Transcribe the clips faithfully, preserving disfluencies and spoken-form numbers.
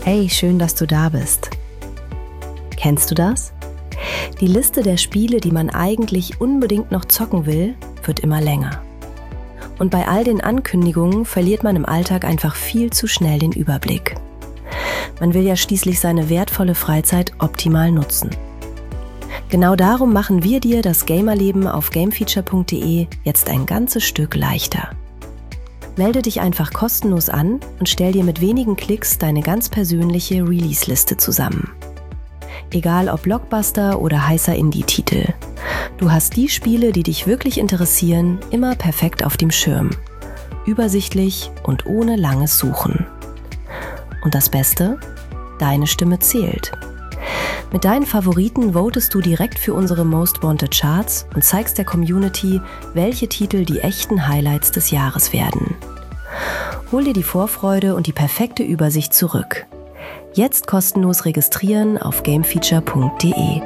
Hey, schön, dass du da bist. Kennst du das? Die Liste der Spiele, die man eigentlich unbedingt noch zocken will, wird immer länger. Und bei all den Ankündigungen verliert man im Alltag einfach viel zu schnell den Überblick. Man will ja schließlich seine wertvolle Freizeit optimal nutzen. Genau darum machen wir dir das Gamerleben auf gamefeature punkt de jetzt ein ganzes Stück leichter. Melde dich einfach kostenlos an und stell dir mit wenigen Klicks deine ganz persönliche Release-Liste zusammen. Egal ob Blockbuster oder heißer Indie-Titel. Du hast die Spiele, die dich wirklich interessieren, immer perfekt auf dem Schirm. Übersichtlich und ohne langes Suchen. Und das Beste? Deine Stimme zählt. Mit deinen Favoriten votest du direkt für unsere Most Wanted Charts und zeigst der Community, welche Titel die echten Highlights des Jahres werden. Hol dir die Vorfreude und die perfekte Übersicht zurück. Jetzt kostenlos registrieren auf gamefeature punkt de.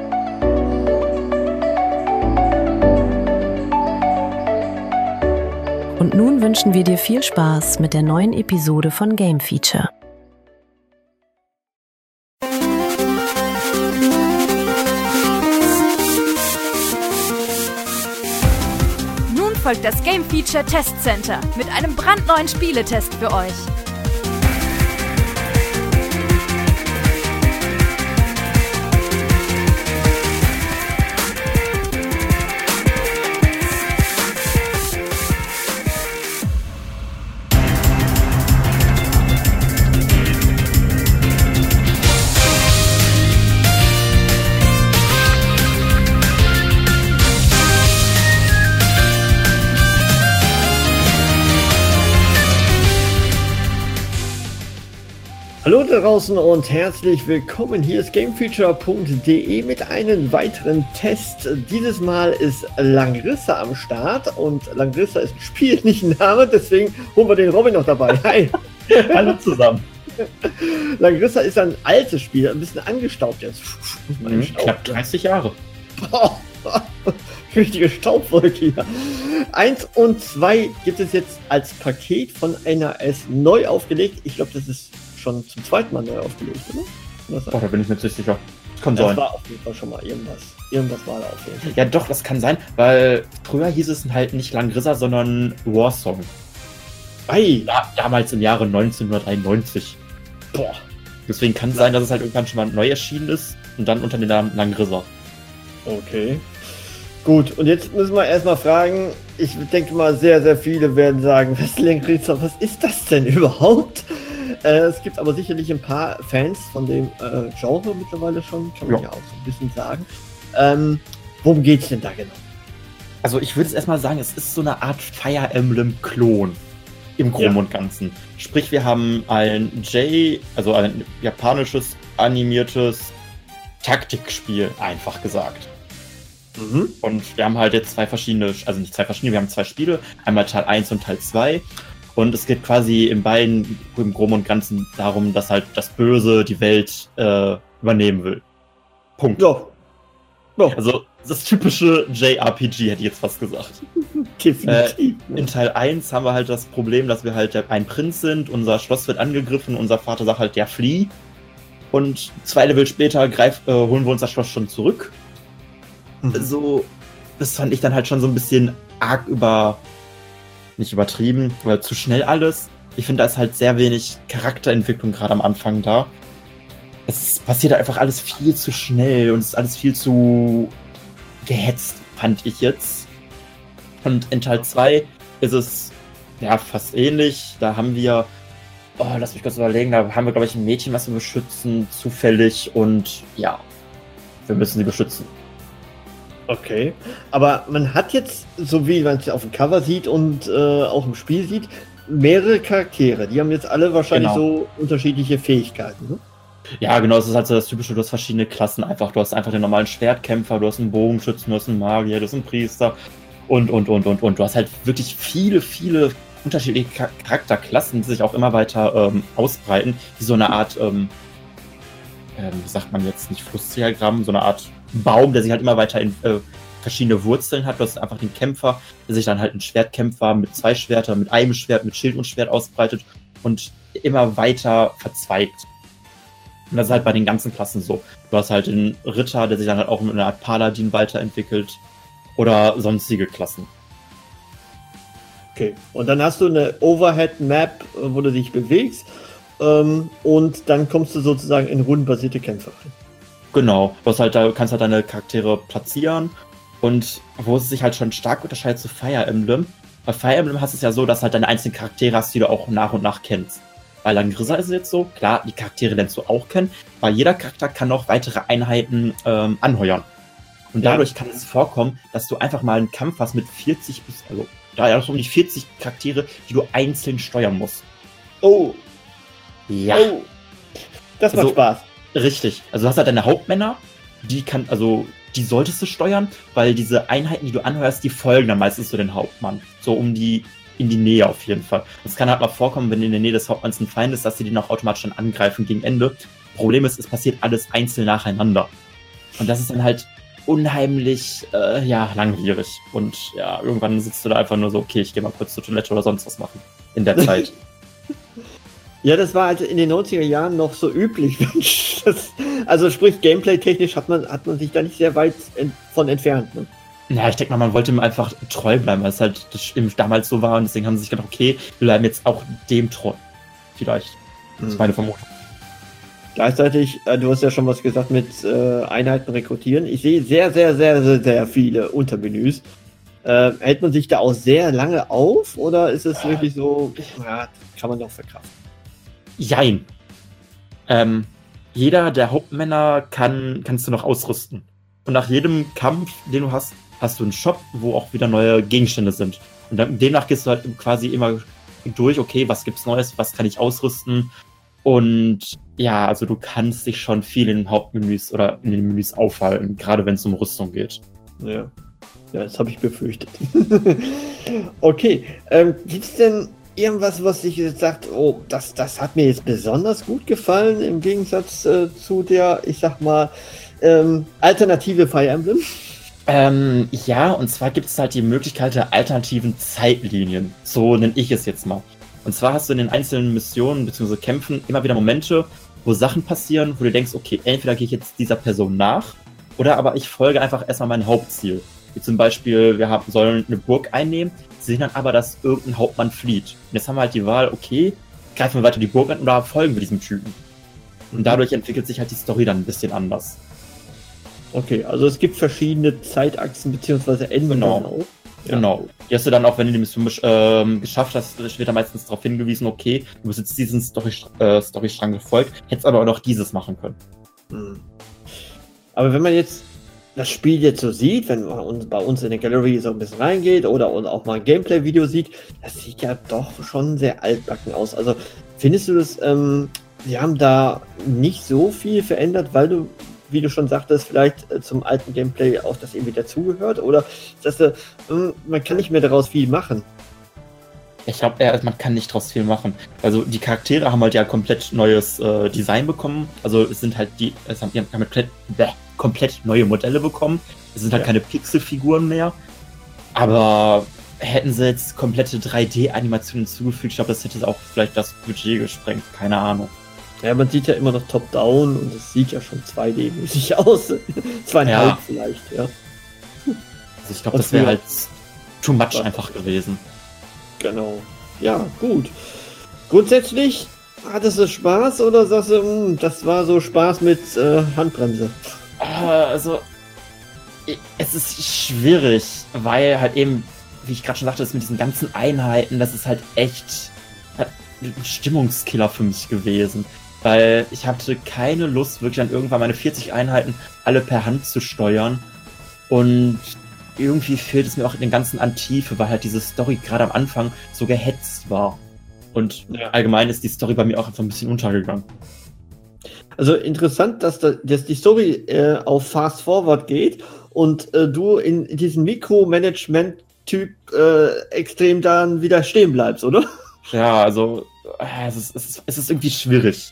Und nun wünschen wir dir viel Spaß mit der neuen Episode von Game Feature. Nun folgt das Game Feature Test Center mit einem brandneuen Spieletest für euch. Hallo da draußen und herzlich willkommen. Hier ist gamefeature punkt de mit einem weiteren Test. Dieses Mal ist Langrissa am Start und Langrissa ist ein Spiel, nicht ein Name, deswegen holen wir den Robin noch dabei. Hi! Hallo zusammen. Langrissa ist ein altes Spiel, ein bisschen angestaubt jetzt. Mhm, knapp dreißig Jahre. Boah, richtige Staubwolke hier. Eins und zwei gibt es jetzt als Paket von N A S neu aufgelegt. Ich glaube, das ist schon zum zweiten Mal neu aufgelegt, oder? Oh, da bin ich mir nicht sicher. Das kann das sein. Das war auf jeden Fall schon mal irgendwas. Irgendwas war da auf jeden Fall. Ja doch, das kann sein, weil früher hieß es halt nicht Langrissa, sondern Warsong. Ei! Ja, damals im Jahre neunzehnhunderteinundneunzig. Boah. Deswegen kann es sein, dass es halt irgendwann schon mal neu erschienen ist und dann unter dem Namen Langrissa. Okay. Gut, und jetzt müssen wir erstmal fragen, ich denke mal, sehr, sehr viele werden sagen, was Langrissa, was ist das denn überhaupt? Äh, es gibt aber sicherlich ein paar Fans von dem äh, Genre mittlerweile schon, kann man ja. ja auch so ein bisschen sagen. Ähm, worum geht's denn da genau? Also ich würde es erstmal sagen, es ist so eine Art Fire Emblem-Klon im Groben ja. und Ganzen. Sprich, wir haben ein J, also ein japanisches, animiertes Taktikspiel, einfach gesagt. Mhm. Und wir haben halt jetzt zwei verschiedene, also nicht zwei verschiedene, wir haben zwei Spiele, einmal Teil eins und Teil zwei. Und es geht quasi in beiden im Groben und Ganzen darum, dass halt das Böse die Welt äh, übernehmen will. Punkt. Ja. Ja. Also das typische J R P G, hätte ich jetzt fast gesagt. Definitiv. Äh, in Teil eins haben wir halt das Problem, dass wir halt ein Prinz sind, unser Schloss wird angegriffen, unser Vater sagt halt, der flieh. Und zwei Level später greif, äh, holen wir uns das Schloss schon zurück. Mhm. So, das fand ich dann halt schon so ein bisschen arg über... nicht übertrieben, weil zu schnell alles. Ich finde, da ist halt sehr wenig Charakterentwicklung gerade am Anfang da. Es passiert einfach alles viel zu schnell und es ist alles viel zu gehetzt, fand ich jetzt. Und in Teil zwei ist es ja fast ähnlich. Da haben wir, oh, lass mich kurz überlegen, da haben wir, glaube ich, ein Mädchen, was wir beschützen, zufällig und ja, wir müssen sie beschützen. Okay, aber man hat jetzt, so wie man es auf dem Cover sieht und äh, auch im Spiel sieht, mehrere Charaktere. Die haben jetzt alle wahrscheinlich genau. so unterschiedliche Fähigkeiten, ne? Ja, genau, es ist halt so das Typische, du hast verschiedene Klassen einfach. Du hast einfach den normalen Schwertkämpfer, du hast einen Bogenschützen, du hast einen Magier, du hast einen Priester und, und, und, und, und. Du hast halt wirklich viele, viele unterschiedliche Charakterklassen, die sich auch immer weiter ähm, ausbreiten, wie so eine Art, ähm, ähm, wie sagt man jetzt, nicht Flussdiagramm, so eine Art Baum, der sich halt immer weiter in äh, verschiedene Wurzeln hat. Du hast einfach den Kämpfer, der sich dann halt ein Schwertkämpfer mit zwei Schwertern, mit einem Schwert, mit Schild und Schwert ausbreitet und immer weiter verzweigt. Und das ist halt bei den ganzen Klassen so. Du hast halt den Ritter, der sich dann halt auch mit einer Art Paladin weiterentwickelt. Oder sonstige Klassen. Okay. Und dann hast du eine Overhead-Map, wo du dich bewegst. Ähm, und dann kommst du sozusagen in rundenbasierte Kämpfe rein. Genau. Du hast halt, da kannst halt deine Charaktere platzieren. Und wo es sich halt schon stark unterscheidet zu Fire Emblem. Bei Fire Emblem hast du es ja so, dass halt deine einzelnen Charaktere hast, die du auch nach und nach kennst. Bei Langrisser ist es jetzt so, klar, die Charaktere lernst du auch kennen, aber jeder Charakter kann noch weitere Einheiten ähm, anheuern. Und dadurch kann es vorkommen, dass du einfach mal einen Kampf hast mit vierzig bis, also da ja, um die vierzig Charaktere, die du einzeln steuern musst. Oh. Ja. Oh. Das macht Also, Spaß. Richtig. Also du hast halt deine Hauptmänner, die kann, also die solltest du steuern, weil diese Einheiten, die du anhörst, die folgen dann meistens so den Hauptmann. So um die, in die Nähe auf jeden Fall. Es kann halt mal vorkommen, wenn in der Nähe des Hauptmanns ein Feind ist, dass sie den auch automatisch dann angreifen gegen Ende. Problem ist, es passiert alles einzeln nacheinander. Und das ist dann halt unheimlich, äh, ja, langwierig. Und ja, irgendwann sitzt du da einfach nur so, okay, ich gehe mal kurz zur Toilette oder sonst was machen. In der Zeit. Ja, das war halt in den neunziger Jahren noch so üblich. Das, also sprich, gameplay-technisch hat man, hat man sich da nicht sehr weit ent- von entfernt. Ne? Ja, ich denke mal, man wollte ihm einfach treu bleiben, weil es halt das damals so war. Und deswegen haben sie sich gedacht, okay, wir bleiben jetzt auch dem treu. Vielleicht. Das ist meine Vermutung. Gleichzeitig, äh, du hast ja schon was gesagt mit äh, Einheiten rekrutieren. Ich sehe sehr, sehr, sehr, sehr, sehr viele Untermenüs. Äh, hält man sich da auch sehr lange auf oder ist es wirklich so, ja, kann man doch verkraften? Jein. Ähm, jeder der Hauptmänner kann, kannst du noch ausrüsten. Und nach jedem Kampf, den du hast, hast du einen Shop, wo auch wieder neue Gegenstände sind. Und dann, demnach gehst du halt quasi immer durch, okay, was gibt's Neues, was kann ich ausrüsten? Und ja, also du kannst dich schon viel in den Hauptmenüs oder in den Menüs aufhalten, gerade wenn es um Rüstung geht. Ja, ja, das habe ich befürchtet. Okay, ähm, gibt's denn irgendwas, was sich jetzt sagt, oh, das, das hat mir jetzt besonders gut gefallen, im Gegensatz äh, zu der, ich sag mal, ähm, alternative Fire Emblem? Ähm, ja, und zwar gibt es halt die Möglichkeit der alternativen Zeitlinien. So nenne ich es jetzt mal. Und zwar hast du in den einzelnen Missionen bzw. Kämpfen immer wieder Momente, wo Sachen passieren, wo du denkst, okay, entweder gehe ich jetzt dieser Person nach, oder aber ich folge einfach erstmal meinem Hauptziel. Wie zum Beispiel, wir haben, sollen eine Burg einnehmen, sehen dann aber, dass irgendein Hauptmann flieht. Und jetzt haben wir halt die Wahl, okay, greifen wir weiter die Burg an oder folgen wir diesem Typen. Und dadurch entwickelt sich halt die Story dann ein bisschen anders. Okay, also es gibt verschiedene Zeitachsen bzw. Enden Genau. auch. Ja. Genau. Die hast du dann auch, wenn du die Mission ähm, geschafft hast, wird da meistens darauf hingewiesen, okay, du bist jetzt diesen Story, äh, Storystrang gefolgt, hättest aber auch noch dieses machen können. Hm. Aber wenn man jetzt das Spiel jetzt so sieht, wenn man uns, bei uns in der Gallery so ein bisschen reingeht oder, oder auch mal ein Gameplay-Video sieht, das sieht ja doch schon sehr altbacken aus. Also findest du das, ähm, sie haben da nicht so viel verändert, weil du, wie du schon sagtest, vielleicht äh, zum alten Gameplay auch das irgendwie dazugehört? Oder ist das, äh, man kann nicht mehr daraus viel machen? Ich glaube, ja, man kann nicht draus viel machen. Also die Charaktere haben halt ja komplett neues äh, Design bekommen. Also es sind halt die, es haben, die haben komplett, bäh, komplett neue Modelle bekommen. Es sind halt Ja. keine Pixelfiguren mehr. Aber hätten sie jetzt komplette drei D-Animationen hinzugefügt, ich glaube, das hätte auch vielleicht das Budget gesprengt. Keine Ahnung. Ja, man sieht ja immer noch Top-Down und es sieht ja schon zwei D-mäßig aus. Zweieinhalb Ja. vielleicht, ja. Also ich glaube, Und das wäre früher- halt too much Ja. einfach gewesen. Genau. Ja, gut. Grundsätzlich hattest du Spaß oder sagst du, mh, das war so Spaß mit äh, Handbremse? Äh, also, i- es ist schwierig, weil halt eben, wie ich gerade schon sagte, das mit diesen ganzen Einheiten, das ist halt echt halt ein Stimmungskiller für mich gewesen. Weil ich hatte keine Lust, wirklich dann irgendwann meine vierzig Einheiten alle per Hand zu steuern. Und irgendwie fehlt es mir auch in den ganzen an Tiefe, weil halt diese Story gerade am Anfang so gehetzt war. Und Ja. allgemein ist die Story bei mir auch einfach ein bisschen untergegangen. Also interessant, dass, da, dass die Story äh, auf Fast Forward geht und äh, du in, in diesem Mikromanagement-Typ äh, extrem dann wieder stehen bleibst, oder? Ja, also äh, es ist, es ist, es ist irgendwie schwierig.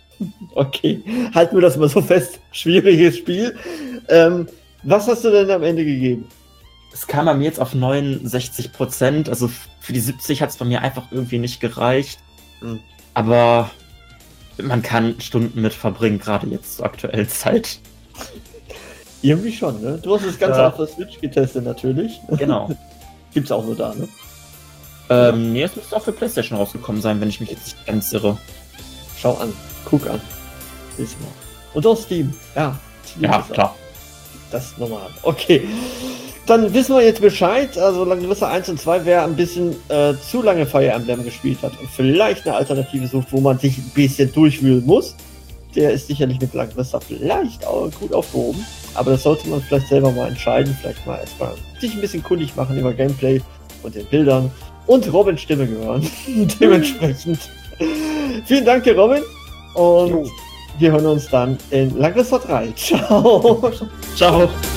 Okay, halten wir das mal so fest. Schwieriges Spiel. Ähm, was hast du denn am Ende gegeben? Es kam bei mir jetzt auf neunundsechzig Prozent, also für die siebzig hat es bei mir einfach irgendwie nicht gereicht. Hm. Aber man kann Stunden mit verbringen, gerade jetzt zur aktuellen Zeit. Irgendwie schon, ne? Du hast das Ganze Ja. auf der Switch getestet, natürlich. Genau. Gibt's auch nur da, ne? ähm, nee, es müsste auch für PlayStation rausgekommen sein, wenn ich mich jetzt nicht ganz irre. Schau an, guck an. Ist mal. Und auch Steam. Ja, Steam Ja, ist auch- klar. Das ist normal. Okay. Dann wissen wir jetzt Bescheid. Also Langrisser eins und zwei, wer ein bisschen äh, zu lange Fire Emblem gespielt hat und vielleicht eine Alternative sucht, wo man sich ein bisschen durchwühlen muss, der ist sicherlich mit Langrisser vielleicht auch gut aufgehoben. Aber das sollte man vielleicht selber mal entscheiden. Vielleicht mal erstmal sich ein bisschen kundig machen über Gameplay und den Bildern und Robins Stimme hören. Dementsprechend. Vielen Dank dir, Robin. Und Jo. wir hören uns dann in Langrisser drei. Ciao. Ciao.